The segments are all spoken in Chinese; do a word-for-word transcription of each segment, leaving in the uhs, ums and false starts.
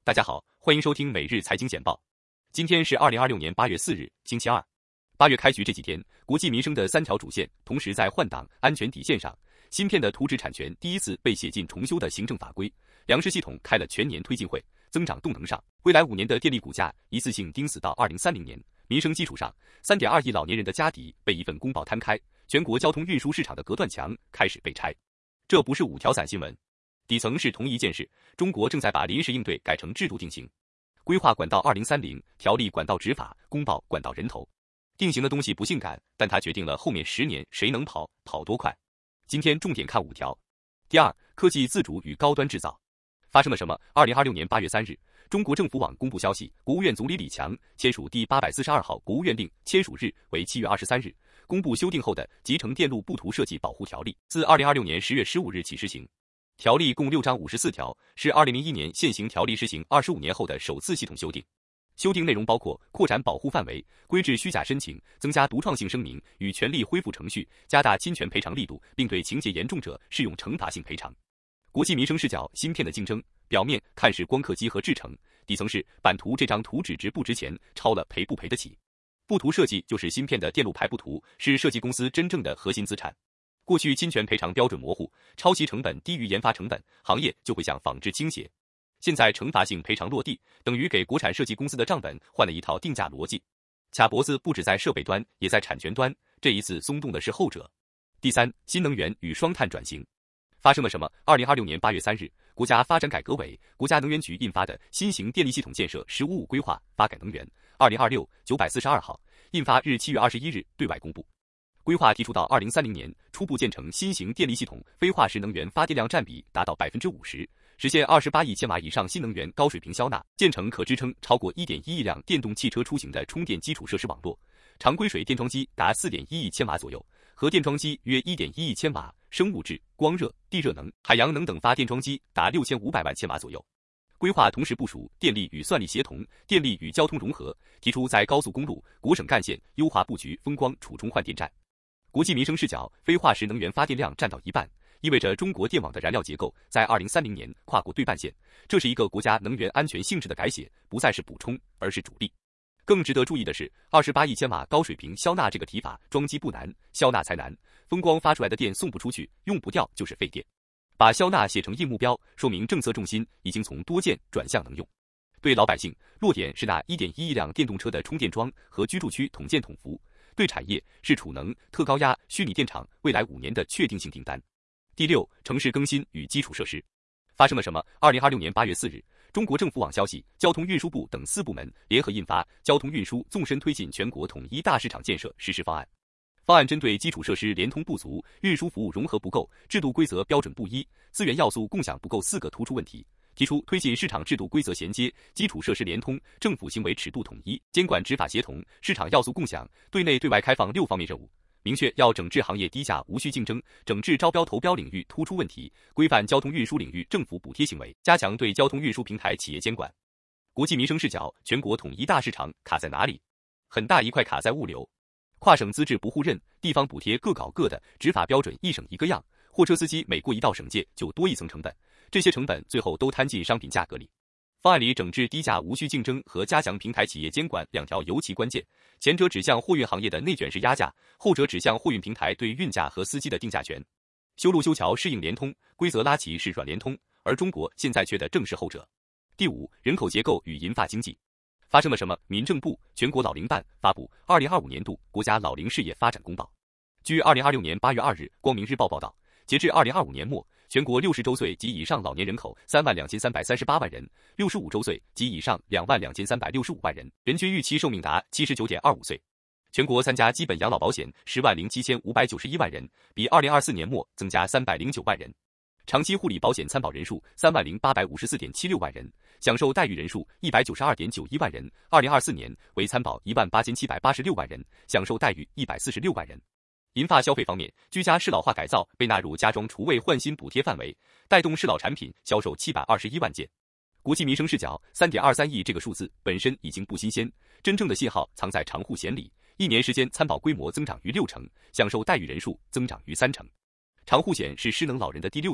大家好，欢迎收听每日财经简报。今天是二零二六年八月四日，星期二。八月开局这几天，国计民生的三条主线同时在换挡安全底线上，芯片的图纸产权第一次被写进重修的行政法规，粮食系统开了全年推进会，增长动能上，未来五年的电力股价一次性盯死到二零三零年。民生基础上， 三点二亿老年人的家底被一份公报摊开，全国交通运输市场的隔断墙开始被拆。这不是五条散新闻，底层是同一件事，中国正在把临时应对改成制度定型，规划管到二零三零，条例管到执法，公报管到人头。定型的东西不性感，但它决定了后面十年谁能跑，跑多快。今天重点看五条。第二，科技自主与高端制造发生了什么？二零二六年八月三日，中国政府网公布消息，国务院总理李强签署第八百四十二号国务院令，签署日为七月二十三日，公布修订后的《集成电路布图设计保护条例》，自二零二六年十月十五日起施行。条例共六章五十四条，是二零零一年现行条例施行二十五年后的首次系统修订。修订内容包括扩展保护范围、规制虚假申请、增加独创性声明与权利恢复程序、加大侵权赔偿力度，并对情节严重者适用惩罚性赔偿。国际民生视角，芯片的竞争，表面看是光刻机和制程，底层是版图这张图纸值不值钱，抄了赔不赔得起。布图设计就是芯片的电路排布图，是设计公司真正的核心资产。过去侵权赔偿标准模糊，抄袭成本低于研发成本，行业就会向仿制倾斜。现在惩罚性赔偿落地，等于给国产设计公司的账本换了一套定价逻辑。卡脖子不只在设备端，也在产权端，这一次松动的是后者。第三，新能源与双碳转型发生了什么？二零二六年八月三日，国家发展改革委、国家能源局印发的《新型电力系统建设“十五五”规划发改能源（二零二六）》九百四十二号，印发日七月二十一日对外公布。规划提出到二零三零年初步建成新型电力系统，非化石能源发电量占比达到 百分之五十， 实现二十八亿千瓦以上新能源高水平销纳，建成可支撑超过 一点一亿辆电动汽车出行的充电基础设施网络。常规水电装机达 四点一亿千瓦左右，核电装机约 一点一亿千瓦，生物质、光热、地热能、海洋能等发电装机达六千五百万千瓦左右。规划同时部署电力与算力协同、电力与交通融合，提出在高速公路、国省干线优化布局风光储充换电站。国际民生视角，非化石能源发电量占到一半，意味着中国电网的燃料结构在二零三零年跨过对半线，这是一个国家能源安全性质的改写，不再是补充，而是主力。更值得注意的是，二十八亿千瓦高水平销纳这个提法，装机不难，销纳才难。风光发出来的电送不出去，用不掉就是废电。把销纳写成硬目标，说明政策重心已经从多建转向能用。对老百姓，落点是那 一点一亿辆电动车的充电桩和居住区统建统服。对产业是储能、特高压、虚拟电厂未来五年的确定性订单。第六，城市更新与基础设施发生了什么？二零二六年八月四日，中国政府网消息，交通运输部等四部门联合印发《交通运输纵深推进全国统一大市场建设实施方案》。方案针对基础设施连通不足、运输服务融合不够、制度规则标准不一、资源要素共享不够四个突出问题，提出推进市场制度规则衔接、基础设施连通、政府行为尺度统一、监管执法协同、市场要素共享、对内对外开放六方面任务。明确要整治行业低价无序竞争，整治招标投标领域突出问题，规范交通运输领域政府补贴行为，加强对交通运输平台企业监管。国际民生视角，全国统一大市场卡在哪里？很大一块卡在物流。跨省资质不互认，地方补贴各搞各的，执法标准一省一个样，货车司机每过一道省界就多一层成本，这些成本最后都摊进商品价格里。方案里整治低价无序竞争和加强平台企业监管两条尤其关键，前者指向货运行业的内卷式压价，后者指向货运平台对运价和司机的定价权。修路修桥是硬联通，规则拉齐是软联通，而中国现在缺的正是后者。第五，人口结构与银发经济发生了什么？民政部、全国老龄办发布二零二五年度国家老龄事业发展公报。据二零二六年八月二日光明日报报道，截至二零二五年末，全国六十周岁及以上老年人口三万两千三百三十八万人，六十五周岁及以上两万两千三百六十五万人，人均预期寿命达 七十九点二五岁。全国参加基本养老保险十万零七千五百九十一万人，比二零二四年末增加三百零九万人。长期护理保险参保人数三万零八百五十四点七六万人，享受待遇人数一百九十二点九一万人，二零二四年为参保一万八千七百八十六万人，享受待遇一百四十六万人。银发消费方面，居家适老化改造被纳入家装除味换新补贴范围，带动适老产品销售七百二十一万件。国际民生视角， 三点二三亿这个数字本身已经不新鲜，真正的信号藏在长护险里，一年时间参保规模增长逾六成，享受待遇人数增长逾三成。长护险是失能老人的第六险，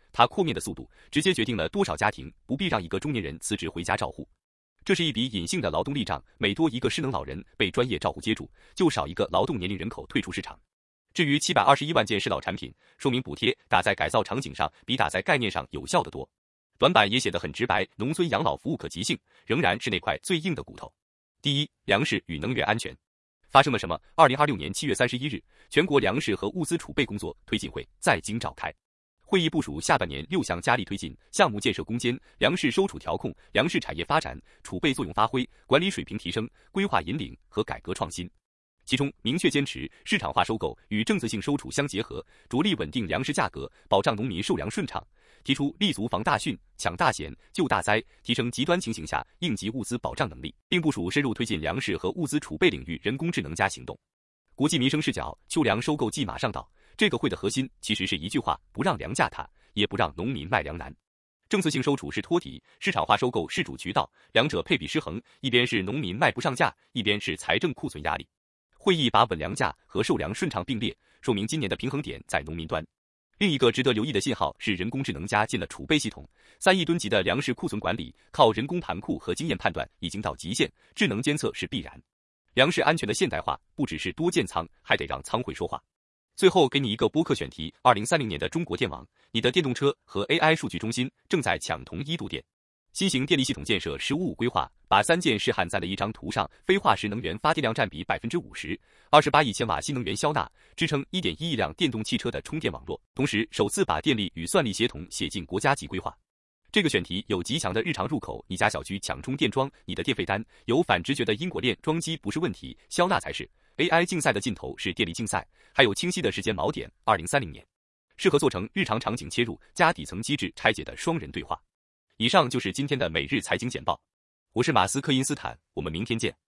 它扩面的速度直接决定了多少家庭不必让一个中年人辞职回家照护。这是一笔隐性的劳动力账，每多一个失能老人被专业照护接住，就少一个劳动年龄人口退出市场。至于七百二十一万件适老产品，说明补贴打在改造场景上比打在概念上有效得多。短板也写得很直白，农村养老服务可及性仍然是那块最硬的骨头。第一，粮食与能源安全。发生了什么？二零二六年七月三十一日，全国粮食和物资储备工作推进会在京召开。会议部署下半年六项加力推进项目建设攻坚、粮食收储调控、粮食产业发展、储备作用发挥、管理水平提升、规划引领和改革创新。其中明确坚持市场化收购与政策性收储相结合，着力稳定粮食价格，保障农民受粮顺畅。提出立足防大汛、抢大险、救大灾，提升极端情形下应急物资保障能力，并部署深入推进粮食和物资储备领域人工智能加行动。国际民生视角，秋粮收购季马上到。这个会的核心其实是一句话：不让粮价塌，也不让农民卖粮难。政策性收储是托底，市场化收购是主渠道，两者配比失衡，一边是农民卖不上价，一边是财政库存压力。会议把稳粮价和售粮顺畅并列，说明今年的平衡点在农民端。另一个值得留意的信号是人工智能加进了储备系统，三亿吨级的粮食库存管理靠人工盘库和经验判断已经到极限，智能监测是必然。粮食安全的现代化不只是多建仓，还得让仓会说话。最后给你一个播客选题：二零三零年的中国电网，你的电动车和 A I 数据中心正在抢同一度电。新型电力系统建设“十五五”规划，把三件事焊在了一张图上，非化石能源发电量占比 百分之五十， 二十八亿千瓦新能源消纳，支撑 一点一亿辆电动汽车的充电网络，同时首次把电力与算力协同写进国家级规划。这个选题有极强的日常入口，你家小区抢充电桩，你的电费单有反直觉的因果链，装机不是问题，消纳才是。A I 竞赛的尽头是电力竞赛，还有清晰的时间锚点，二零三零年，适合做成日常场景切入加底层机制拆解的双人对话。以上就是今天的每日财经简报，我是马斯克因斯坦，我们明天见。